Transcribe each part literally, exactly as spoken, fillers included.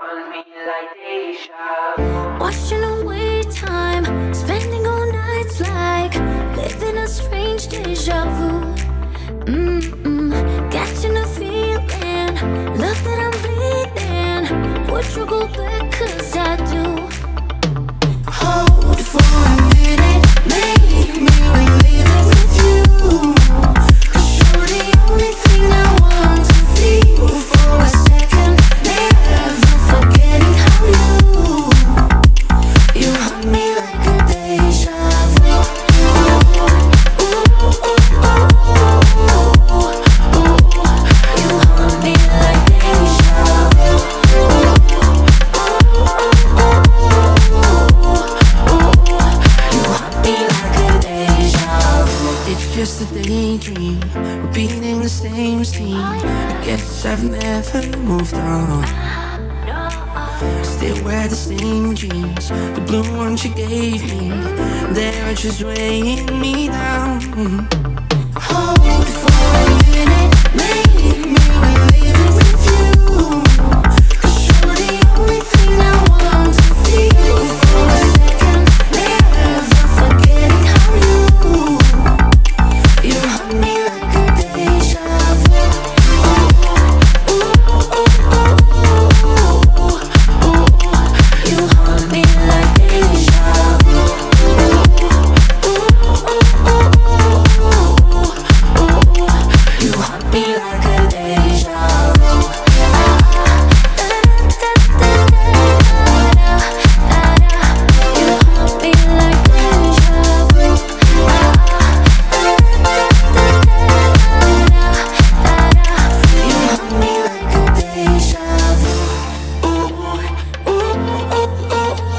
on me like deja. Washing away time, spending all nights like living a strange deja vu. Mm-mm. Catching a feeling, love that I'm bleeding. Would you go back? 'Cause I do. Hold for a minute, make me relive it with you. 'Cause you're the only thing I want to feel for a second. Never forgetting how you You haunt me like a deja vu. Ooh, ooh, ooh, ooh, ooh, ooh. You haunt me like deja vu. Ooh, ooh, ooh, ooh, ooh. You haunt me like a deja vu. It's just a daydream, repeating the same scene. I guess I've never moved on. Still wear the same jeans, the blue ones you gave me. They're just weighing me down. Hold for a minute, make me relive it with you. 'Cause you're the only thing I want to feel for a second. Never forgetting how you You haunt me like a deja vu. Ooh, ooh, ooh, ooh, ooh, ooh. You haunt me like deja vu. Ooh, ooh, ooh, ooh, ooh. You haunt me like a deja vu. You haunt me like deja vu. You haunt me like a deja vu. Ooh, ooh, ooh,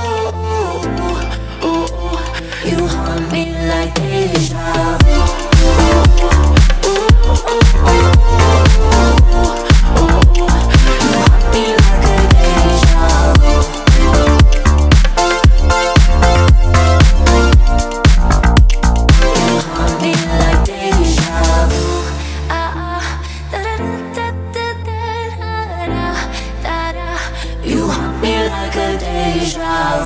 ooh, ooh. You haunt me like deja vu. Ooh, ooh, ooh, ooh. You haunt me like a deja vu. You haunt me like deja vu. Ah, ah, da da da da da da da da. You haunt me like a deja vu.